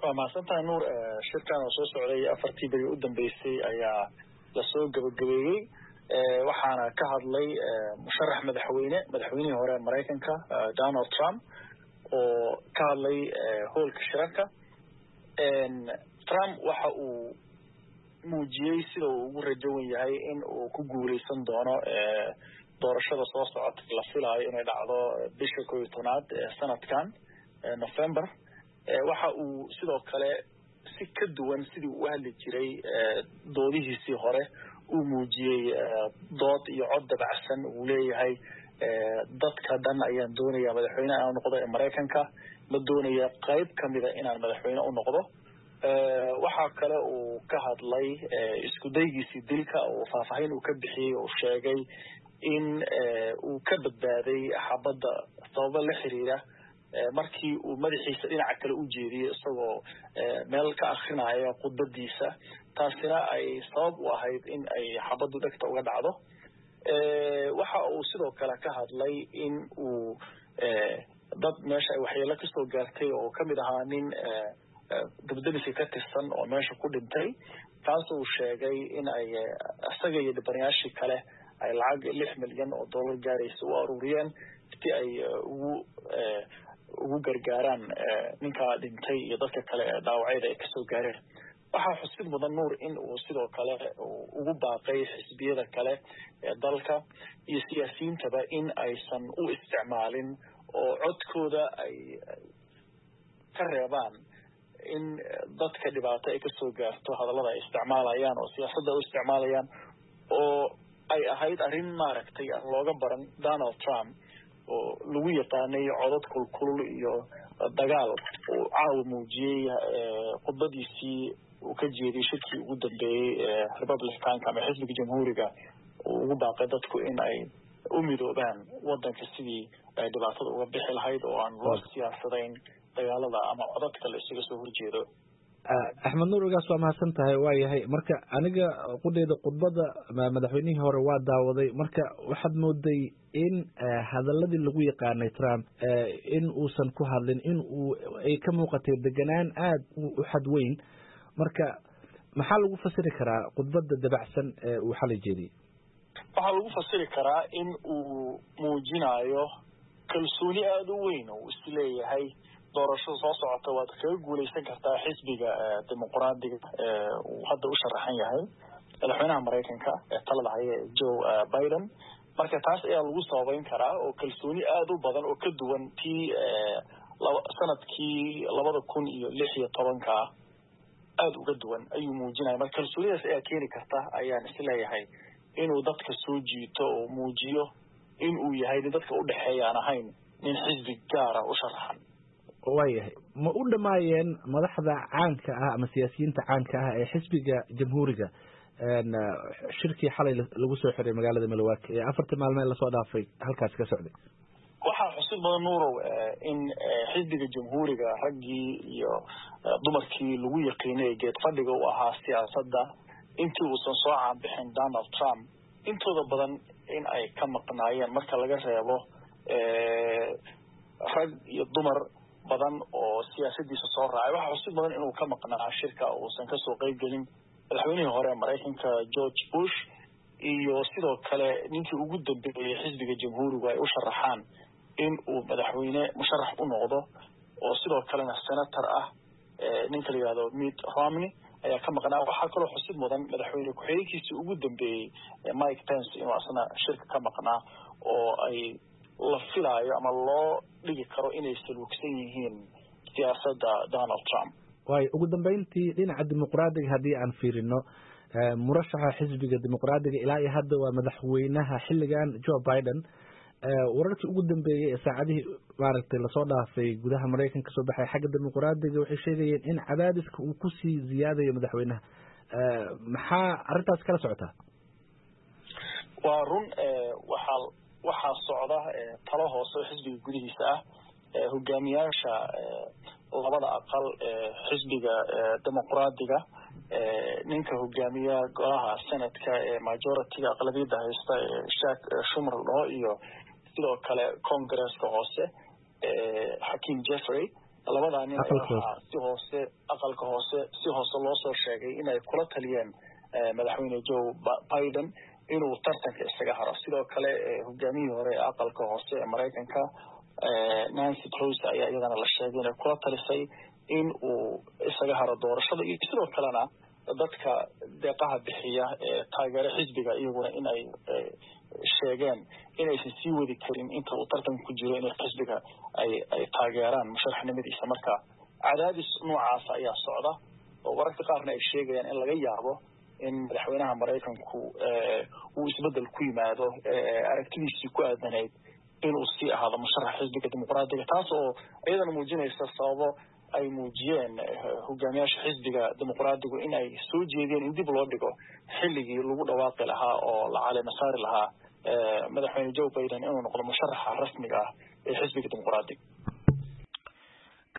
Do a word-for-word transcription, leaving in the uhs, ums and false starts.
waa mahadsantahay nuur. shirkan oo soo socday afartii beri u dambeysay ayaa lasoo gabagabeeyey waxaana ka hadlay musharax madaxweyne madaxweynihii hore Mareykanka Donald Trump oo ka hadlay hoolka shirarka. Trump waxa uu muujiyey sida uu ugu rajawan yahay in uu ku guuleysan doono doorashada soo socota la filayo inay dhacdo bisha kow iyo tobnaad sanadkan November. waxa uu sidoo kale si ka duwan sidii uu hadli jiray doodihiisii hore uu muujiyey dood iyo cod dabacsan uu leeyahay dadka dhan ayaan doonayaa madaxweyne aan noqdo ee Mareykanka ma doonaya qayb kamida inaan madaxweyne u noqdo. waxa kale uu ka hadlay isku daygiisii dilka oo faahfaahin uu ka bixiyay oo sheegay in uu ka badbaaday xabadda sabab la xiriira markii uu madaxiisa dhinaca kale u jeediyay isagoo meel ka akhrinayo khudbadiisa taasina ay sabab u ahayd in ay xabaddu dhagta uga dhacdo. waxa uu sidoo kale ka hadlay in uu dad meesha ay waxyeelo ka soo gaartay oo kamid ahaa nin dabdabisi ka tirsan oo meesha ku dhintay taas uu sheegay in ay isaga iyo dhibanayaashii kale ay lacag lix milyan oo dollar gaaraysa u aruuriyeen si ay ugu ugu gargaaraan ninka dhintay iyo dadka kale ee dhaawacyada ay kasoo gaareen. waxaa xusid mudan nuur in uu sidoo kale ugu baaqay xisbiyada kale ee dalka iyo siyaasiyiintaba in aysan u isticmaalin oo codkooda ay ka reebaan in dadka dhibaato ay kasoo gaarto hadallada ay isticmaalayaan oo siyaasadda u isticmaalayaan oo ay ahayd arrin maaragtay aan looga baran Donald Trump oo lagu yaqaanay codad kulkulul iyo dagaal oo caawa muujiyey khudbadiisii uu ka jeediyay shirkii ugu dambeeyay Republicanka ama xisbiga jamhuuriga oo ugu baaqay dadku in ay u midoobaan wadanka sidii ay dhibaatada uga bixi lahayd oo aan loo siyaasadayn dagaalada ama codadka la isuga soo horjeedo. Axmed Nuur ugaas waa mahadsan tahay waa yahay marka aniga qudheeda khudbada madaxweynihii hore waa daawaday marka waxaad mooday in hadaladii lagu yaqaanay Trump in uusan ku hadlin in uu ay ka muuqatay deganaan aad u xad weyn marka maxaa lagu fasiri karaa khudbada dabacsan ee uu xalay jeediyay? waxaa lagu fasiri karaa in uu muujinayo kalsooni aad u weyn oo isleeyahay doorashada soo socota waad kaga guuleysan kartaa xisbiga dimuqraadiga ee uu hadda u sharaxan yahay madaxweynaha Mareykanka ee talada haya Joe Biden. marka taas ayaa lagu sababeyn karaa oo kalsooni aad u badan oo ka duwan tii sanadkii labada kun iyo lix iyo tobanka aad uga duwan ayuu muujinaya. marka kalsoonidaas ayaa keeni karta ayaan isleeyahay inuu dadka soo jiito oo muujiyo in uu yahay dadka u dhaxeeya aan ahayn nin xisbi gaar ah u sharaxan. waayahay ma u dhamaayeen madaxda caanka ah ama siyaasiyiinta caanka ah ee xisbiga jamhuuriga shirkii xalay lagu soo xiray magaalada Milwaukee ee afartii maalmood la soo dhaafay halkaas ka socday? waxaa xusid badan nuurow in xisbiga jamhuuriga raggii iyo dumarkii lagu yaqiinay geed fadhiga u ahaa siyaasadda intii uusan soo caanbixin Donald Trump intooda badan in ay ka maqnaayeen marka laga reebo rag iyo dumar badan oo siyaasadiisa soo raacay. waxaa xusid badan inuu ka maqnaa shirka uusan ka soo qayb gelin madaxweynihii hore ee Mareykanka George Bush iyo sidoo kale ninkii ugu dambeeyay xisbiga jamhuuriga ay u sharaxaan in uu madaxweyne musharax u noqdo oo sidoo kalena senator ah ninka la yiraahdo Mitt Romney ayaa ka maqnaa. waxaa kaloo xusid mudan madaxweyne ku-xigeenkiisii ugu dambeeyay Mike Pence inuu asna shirka ka maqnaa oo ay la filayo ama loo dhigi karo inay salugsan yihiin siyaasadda Donald Trump. way ugu dambeyntii dhinaca dimuqraadiga haddii aan fiirino murashaxa xisbiga dimuqraadiga ilaa iyo hadda waa madaxweynaha xilligan Joe Biden. wararkii ugu dambeeyay ee saacadihii maaragtay lasoo dhaafay gudaha Mareykanka soo baxay xagga dimuqraadiga waxay sheegayeen in cadaadiska uu ku sii ziyaadayo madaxweynaha. maxaa arrintaas kala socotaa? waa run waxaa waxaa socda talo hoose xisbiga gudihiisa ah hogaamiyaasha labada aqal ee xisbiga dimuqraadiga ninka hogaamiya golaha sanadka ee majority-ga aqlabiyadda haysta Chuck Schumer iyo sidoo kale Congress-ka hoose Hakeem Jeffrey labada nin si hoose aqalka hoose si hoose loo soo sheegay inay kula taliyeen madaxweyne Joe Biden inuu tartanka isaga haro sidoo kale hogaamiyihii hore ee aqalka hoose ee Mareykanka Nancy Pelosi ayaa iyadana la sheegay inay kula talisay in uu isaga haro doorashada iyo sidoo kalena dadka deeqaha bixiya ee taageero xisbiga iyaguna in ay sheegeen inaysan sii wadi karin inta uu tartanka ku jiro in xisbiga ay ay taageeraan musharaxnimadiisa marka cadaadis noocaas ayaa socda oo wararka qaarna ay sheegayaan in laga yaabo in madaxweynaha Mareykanku uu isbedel ku yimaado aragtidiisii ku aadanayd inuu sii ahaado musharax xisbiga dimuqraadiga taas oo iyadana muujinaysa sababo ay muujiyeen hogaamiyaasha xisbiga dimuqraadigu in ay soo jeediyeen in dib loo dhigo xilligii lagu dhawaaqi lahaa oo la caleema saari lahaa madaxweyne Joe Biden inuu noqdo musharaxa rasmiga ah ee xisbiga dimuqraadiga